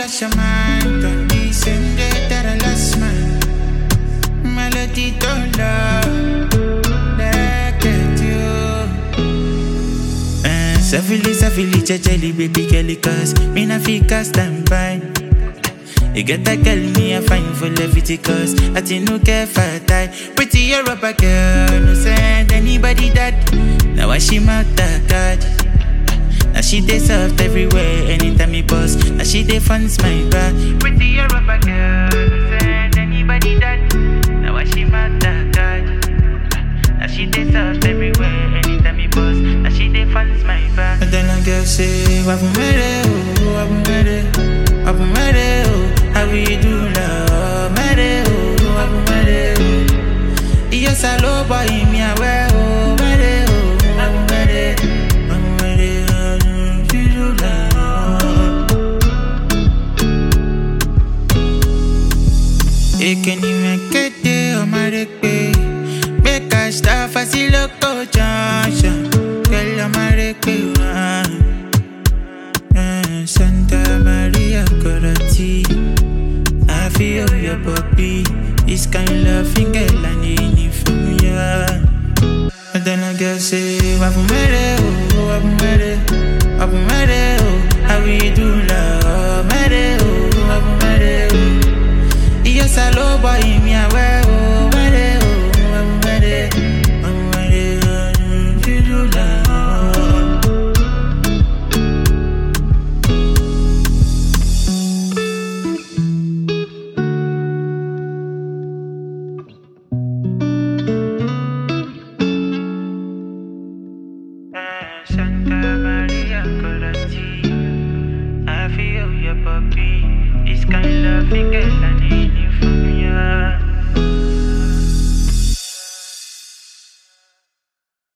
lost your mind. Don't listen that I lost mine. Melody don't love like it you. Savili, jelly baby girl, cause me na fika stand by. You get that girl, me a fine for levity, cause I think no care for tie. Pretty Europa girl, no send anybody that. Now I she mark that God. Now she dey soft everywhere, anytime me boss. Now she dey funds my back. Pretty Europa girl, no send anybody that. Now I she mark that God. Now she dey soft everywhere, anytime me boss. Now she dey funds my back. And then I girl say, wapumere, oh, wapumere, wapumere, oh. How we do love, mere, oh, wapumere, oh. Yes, I love boy, me aware, oh, mere, oh, wapumere, wapumere, oh, we do love. Ekeni mekete, oh, marekpe. Beka staff, asiloko, chansha. Girl, oh, marekpe, Santa Maria Corati, I feel your puppy. This kind of loving girl I need from you. And then I girl say, wapumere, oh, wapumere, wapumere, oh. How we do love, mere, oh, wapumere, oh. Yes, I love boy, me aware, oh, mere, oh, wapumere, wapumere, oh, we do love. Santa Maria Corati, I feel your puppy. This kind of loving girl